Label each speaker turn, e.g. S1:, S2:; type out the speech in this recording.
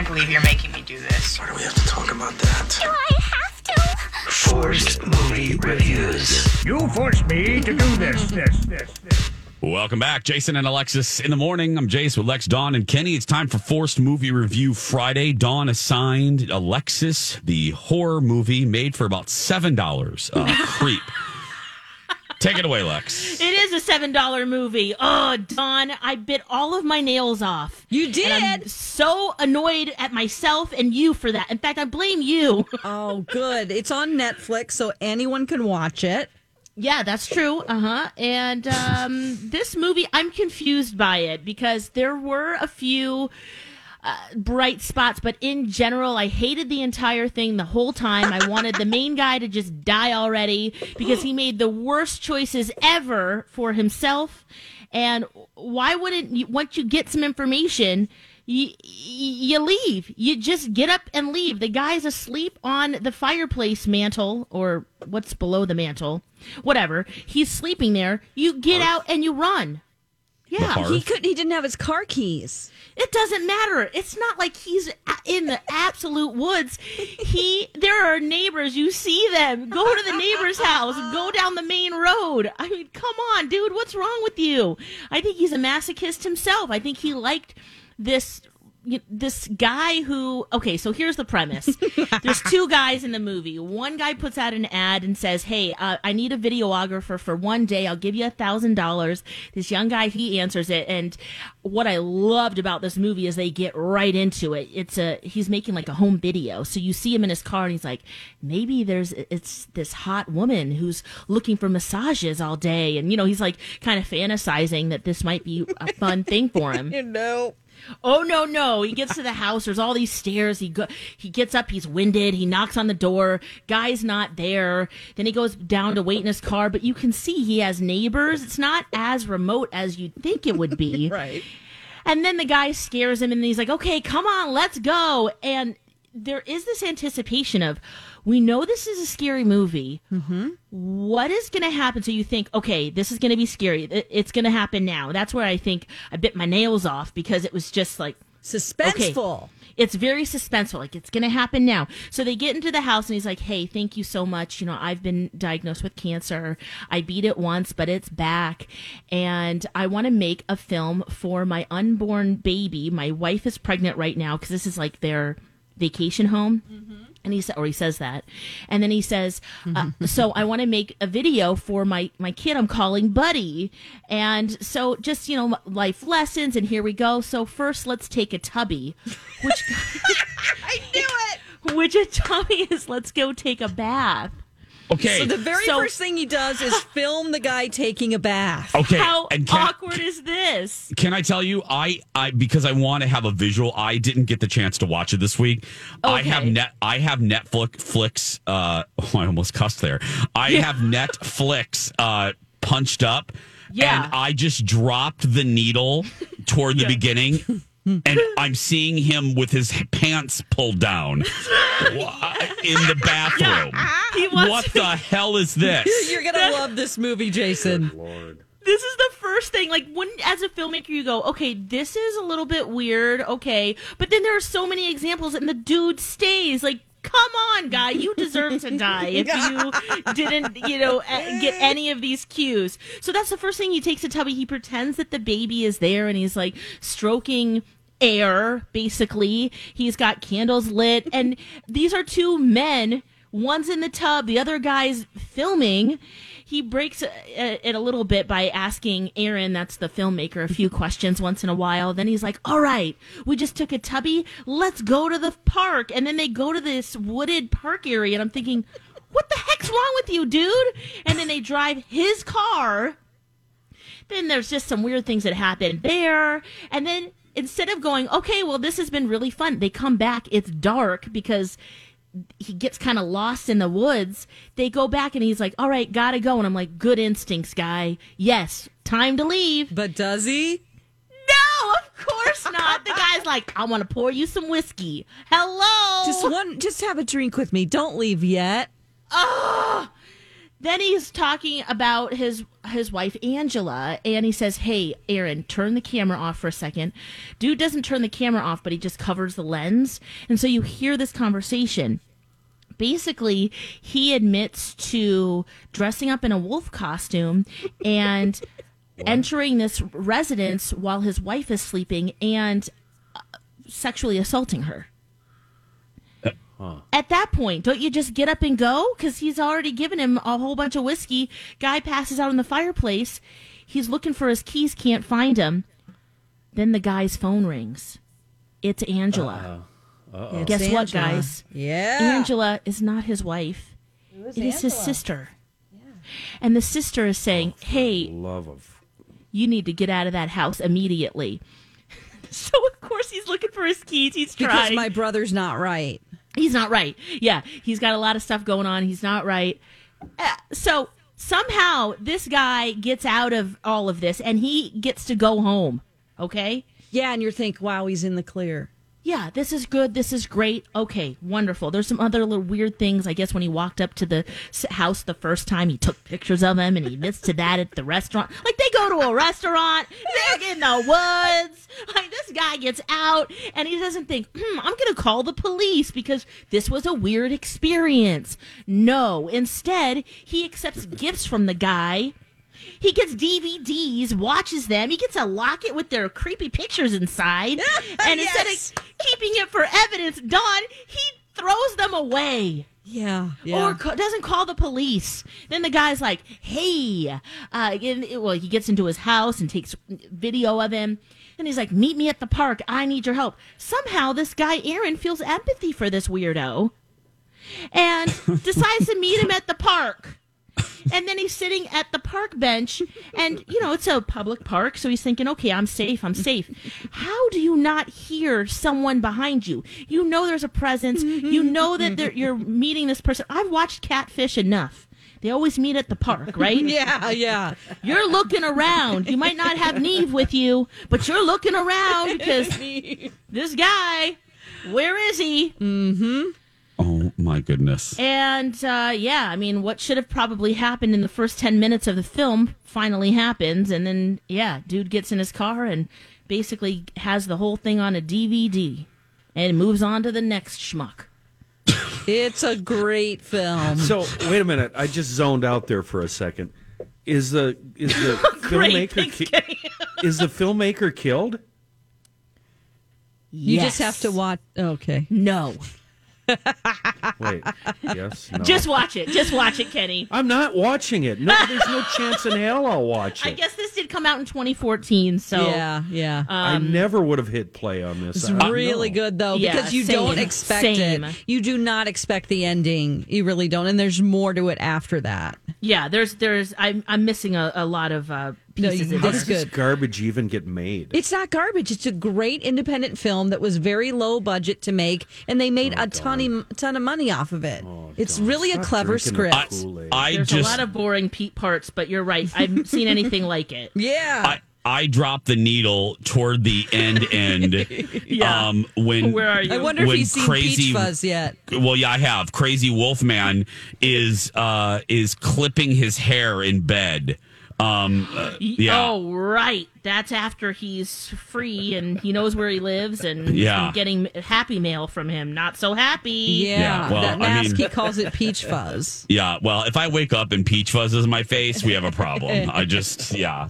S1: can't believe you're making me do this.
S2: Why do we have to talk about that?
S3: Do I have to?
S4: Forced Movie Reviews.
S5: You forced me to do this.
S6: Welcome back, Jason and Alexis in the morning. I'm Jace with Lex, Dawn, and Kenny. It's time for Forced Movie Review Friday. Dawn assigned Alexis the horror movie made for about $7. Creep. Take it away, Lex.
S7: It is a $7 movie. Oh, Dawn, I bit all of my nails off.
S8: You did?
S7: And I'm so annoyed at myself and you for that. In fact, I blame you.
S8: Oh, good. It's on Netflix, so anyone can watch it.
S7: Yeah, that's true. And this movie, I'm confused by it because there were a few bright spots, but in general, I hated the entire thing the whole time. I wanted the main guy to just die already because he made the worst choices ever for himself. And why wouldn't you, once you get some information, you leave. You just get up and leave. The guy's asleep on the fireplace mantle, or what's below the mantle. Whatever. He's sleeping there. You get out and you run. Yeah.
S8: He didn't have his car keys.
S7: It doesn't matter. It's not like he's in the absolute woods. There are neighbors. You see them. Go to the neighbor's house. Go down the main road. I mean, come on, dude. What's wrong with you? I think he's a masochist himself. I think he liked this guy who, okay, so here's the premise. There's two guys in the movie. One guy puts out an ad and says, hey, I need a videographer for one day. I'll give you $1,000. This young guy, he answers it. And what I loved about this movie is they get right into it. He's making like a home video. So you see him in his car and he's like, maybe it's this hot woman who's looking for massages all day. And, he's like kind of fantasizing that this might be a fun thing for him. Oh, no. He gets to the house. There's all these stairs. He gets up. He's winded. He knocks on the door. Guy's not there. Then he goes down to wait in his car. But you can see he has neighbors. It's not as remote as you'd think it would be.
S8: Right. And
S7: then the guy scares him, and he's like, okay, come on, let's go. And there is this anticipation of, we know this is a scary movie. Mm-hmm. What is going to happen? So you think, okay, this is going to be scary. It's going to happen now. That's where I think I bit my nails off because it was just like
S8: suspenseful.
S7: Okay, it's very suspenseful. Like, it's going to happen now. So they get into the house and he's like, hey, thank you so much. I've been diagnosed with cancer. I beat it once, but it's back. And I want to make a film for my unborn baby. My wife is pregnant right now because this is like their vacation home. Mm-hmm. And he says that. And then he says, so I want to make a video for my kid I'm calling Buddy. And so just, life lessons, and here we go. So first, let's take a tubby. Which
S8: I knew it!
S7: Which a tubby is, let's go take a bath.
S6: Okay.
S8: So the very first thing he does is film the guy taking a bath.
S6: Okay.
S7: How awkward is this?
S6: Can I tell you, I because I want to have a visual, I didn't get the chance to watch it this week.
S7: Okay.
S6: I have Netflix. I almost cussed there. I have Netflix punched up.
S7: Yeah.
S6: And I just dropped the needle toward the beginning. And I'm seeing him with his pants pulled down in the bathroom.
S7: Yeah.
S6: What the hell is this?
S8: You're going to love this movie, Jason.
S2: Lord.
S7: This is the first thing, like, when, as a filmmaker, you go, okay, this is a little bit weird, okay. But then there are so many examples, and the dude stays, like, come on, guy, you deserve to die if you didn't, get any of these cues. So that's the first thing. He takes a tubby. He pretends that the baby is there, and he's, like, stroking air, basically. He's got candles lit, and these are two men. One's in the tub, the other guy's filming. He breaks it a little bit by asking Aaron, that's the filmmaker, a few questions once in a while. Then he's like, all right, we just took a tubby. Let's go to the park. And then they go to this wooded park area. And I'm thinking, what the heck's wrong with you, dude? And then they drive his car. Then there's just some weird things that happen there. And then instead of going, okay, well, this has been really fun, they come back. It's dark because he gets kind of lost in the woods. They go back and he's like, all right, gotta go. And I'm like, good instincts, guy. Yes, time to leave.
S8: But does he?
S7: No, of course not. The guy's like, I want to pour you some whiskey. Hello.
S8: Just have a drink with me. Don't leave yet.
S7: Oh, Then he's talking about his wife, Angela, and he says, hey, Aaron, turn the camera off for a second. Dude doesn't turn the camera off, but he just covers the lens. And so you hear this conversation. Basically, he admits to dressing up in a wolf costume and entering this residence while his wife is sleeping and sexually assaulting her. At that point, don't you just get up and go? Because he's already given him a whole bunch of whiskey. Guy passes out in the fireplace. He's looking for his keys, can't find them. Then the guy's phone rings. It's Angela. Guess
S8: Angela.
S7: what, guys?
S8: Yeah.
S7: Angela is not his wife. It is his sister. Yeah. And the sister is saying, hey, you need to get out of that house immediately. So, of course, he's looking for his keys. He's trying.
S8: Because my brother's not right.
S7: He's not right. Yeah, he's got a lot of stuff going on. He's not right. So somehow this guy gets out of all of this and he gets to go home. Okay?
S8: Yeah, and you're thinking, wow, he's in the clear.
S7: Yeah, this is good. This is great. Okay, wonderful. There's some other little weird things. I guess when he walked up to the house the first time, he took pictures of him, and he admits to that at the restaurant. Like, they go to a restaurant. They're in the woods. Like, this guy gets out, and he doesn't think, I'm going to call the police because this was a weird experience. No. Instead, he accepts gifts from the guy. He gets DVDs, watches them. He gets a locket with their creepy pictures inside. And instead of keeping it for evidence, Dawn, he throws them away.
S8: Yeah.
S7: Or doesn't call the police. Then the guy's like, hey. He gets into his house and takes video of him. And he's like, meet me at the park. I need your help. Somehow this guy, Aaron, feels empathy for this weirdo and decides to meet him at the park. And then he's sitting at the park bench, and, it's a public park, so he's thinking, okay, I'm safe. How do you not hear someone behind you? You know there's a presence. You know that you're meeting this person. I've watched Catfish enough. They always meet at the park, right?
S8: Yeah.
S7: You're looking around. You might not have Neve with you, but you're looking around because this guy, where is he? Mm-hmm.
S6: Oh, my goodness.
S7: And, what should have probably happened in the first 10 minutes of the film finally happens. And then, dude gets in his car and basically has the whole thing on a DVD and moves on to the next schmuck.
S8: It's a great film.
S1: So, wait a minute. I just zoned out there for a second. Is the filmmaker killed?
S8: You just have to watch. Okay.
S7: No.
S1: Wait. Yes. No.
S7: Just watch it. Just watch it, Kenny.
S1: I'm not watching it. No, there's no chance in hell I'll watch it.
S7: I guess this did come out in 2014, so
S8: yeah.
S1: I never would have hit play on this.
S8: It's really good though because you don't expect it. You do not expect the ending. You really don't, and there's more to it after that.
S7: Yeah, I'm missing a lot of pieces.
S1: How does this garbage even get made?
S8: It's not garbage. It's a great independent film that was very low budget to make, and they made a ton of money off of it. It's really a clever script.
S7: There's a lot of boring parts, but you're right. I haven't seen anything like it.
S8: Yeah.
S6: I dropped the needle toward the end.
S7: Yeah. Where are you?
S8: I wonder if he's seen Peach Fuzz yet.
S6: Well, yeah, I have. Crazy Wolfman is clipping his hair in bed. Yeah.
S7: Oh, right. That's after he's free and he knows where he lives and I'm getting happy mail from him. Not so happy.
S8: Yeah.
S6: Well,
S8: that mask, he calls it Peach Fuzz.
S6: Yeah. Well, if I wake up and Peach Fuzz is in my face, we have a problem.